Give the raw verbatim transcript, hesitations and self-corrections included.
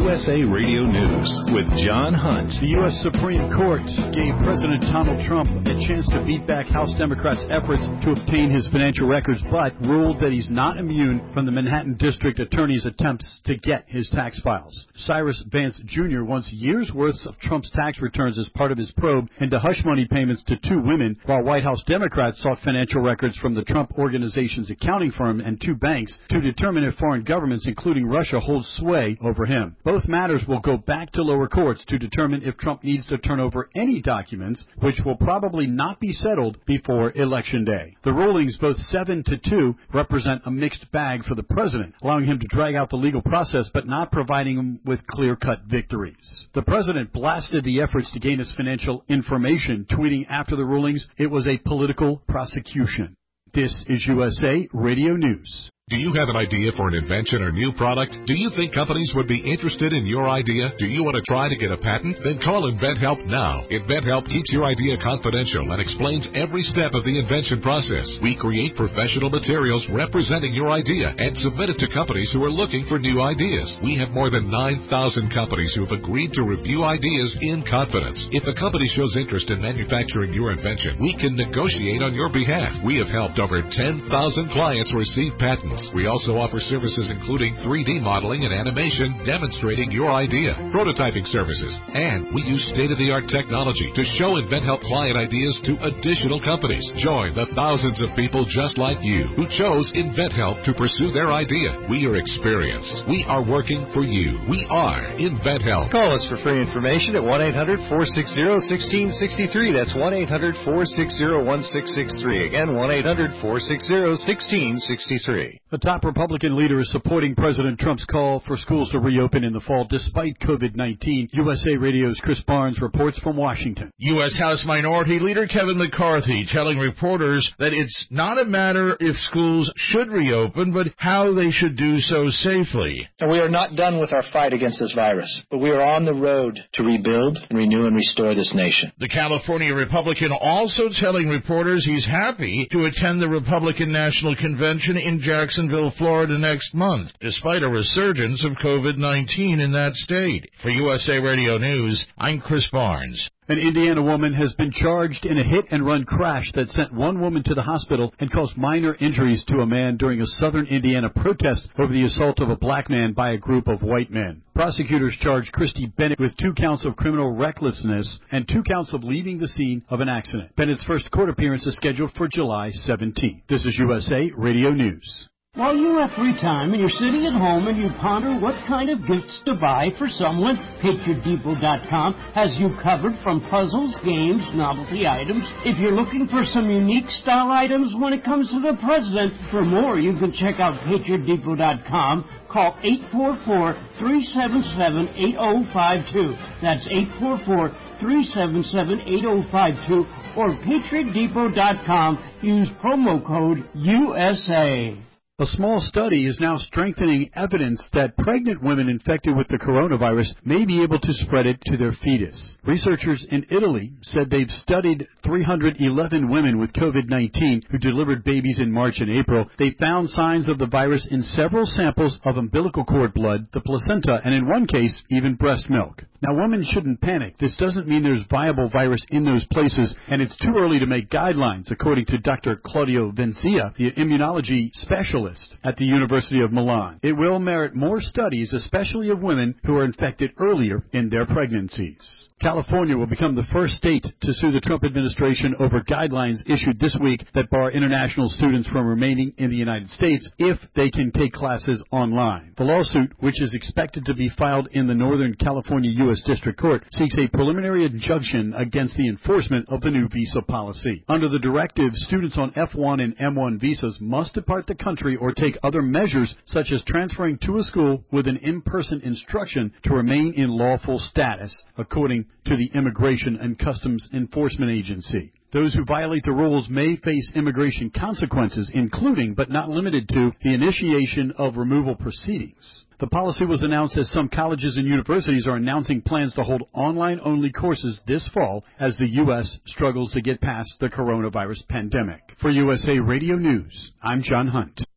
U S A Radio News with John Hunt. The U S Supreme Court gave President Donald Trump a chance to beat back House Democrats' efforts to obtain his financial records, but ruled that he's not immune from the Manhattan District Attorney's attempts to get his tax files. Cyrus Vance Junior wants years' worth of Trump's tax returns as part of his probe into hush money payments to two women, while White House Democrats sought financial records from the Trump Organization's accounting firm and two banks to determine if foreign governments, including Russia, hold sway over him. Both matters will go back to lower courts to determine if Trump needs to turn over any documents, which will probably not be settled before Election Day. The rulings, both seven to two, represent a mixed bag for the president, allowing him to drag out the legal process but not providing him with clear-cut victories. The president blasted the efforts to gain his financial information, tweeting after the rulings, "It was a political prosecution." This is U S A Radio News. Do you have an idea for an invention or new product? Do you think companies would be interested in your idea? Do you want to try to get a patent? Then call InventHelp now. InventHelp keeps your idea confidential and explains every step of the invention process. We create professional materials representing your idea and submit it to companies who are looking for new ideas. We have more than nine thousand companies who have agreed to review ideas in confidence. If a company shows interest in manufacturing your invention, we can negotiate on your behalf. We have helped over ten thousand clients receive patents. We also offer services including three D modeling and animation demonstrating your idea, prototyping services, and we use state-of-the-art technology to show InventHelp client ideas to additional companies. Join the thousands of people just like you who chose InventHelp to pursue their idea. We are experienced. We are working for you. We are InventHelp. Call us for free information at one eight hundred, four six zero, one six six three. That's one eight hundred, four six zero, one six six three. Again, one eight hundred, four six zero, one six six three. A top Republican leader is supporting President Trump's call for schools to reopen in the fall despite COVID nineteen. U S A Radio's Chris Barnes reports from Washington. U S House Minority Leader Kevin McCarthy telling reporters that it's not a matter if schools should reopen, but how they should do so safely. And we are not done with our fight against this virus, but we are on the road to rebuild and renew and restore this nation. The California Republican also telling reporters he's happy to attend the Republican National Convention in Jacksonville, Florida next month, despite a resurgence of COVID nineteen in that state. For U S A Radio News, I'm Chris Barnes. An Indiana woman has been charged in a hit-and-run crash that sent one woman to the hospital and caused minor injuries to a man during a southern Indiana protest over the assault of a black man by a group of white men. Prosecutors charged Christy Bennett with two counts of criminal recklessness and two counts of leaving the scene of an accident. Bennett's first court appearance is scheduled for July seventeenth. This is U S A Radio News. While you have free time and you're sitting at home and you ponder what kind of gifts to buy for someone, Patriot Depot dot com has you covered from puzzles, games, novelty items. If you're looking for some unique style items when it comes to the president, for more you can check out Patriot Depot dot com. Call eight four four, three seven seven, eight zero five two. That's eight four four, three seven seven, eight zero five two or Patriot Depot dot com. Use promo code U S A. A small study is now strengthening evidence that pregnant women infected with the coronavirus may be able to spread it to their fetus. Researchers in Italy said they've studied three hundred eleven women with COVID nineteen who delivered babies in March and April. They found signs of the virus in several samples of umbilical cord blood, the placenta, and in one case, even breast milk. Now, women shouldn't panic. This doesn't mean there's viable virus in those places, and it's too early to make guidelines, according to Doctor Claudio Vencia, the immunology specialist at the University of Milan. It will merit more studies, especially of women who are infected earlier in their pregnancies. California will become the first state to sue the Trump administration over guidelines issued this week that bar international students from remaining in the United States if they can take classes online. The lawsuit, which is expected to be filed in the Northern California U S District Court, seeks a preliminary injunction against the enforcement of the new visa policy. Under the directive, students on F one and M one visas must depart the country or take other measures such as transferring to a school with an in-person instruction to remain in lawful status, according to the Immigration and Customs Enforcement Agency. Those who violate the rules may face immigration consequences, including, but not limited to, the initiation of removal proceedings. The policy was announced as some colleges and universities are announcing plans to hold online-only courses this fall as the U S struggles to get past the coronavirus pandemic. For U S A Radio News, I'm John Hunt.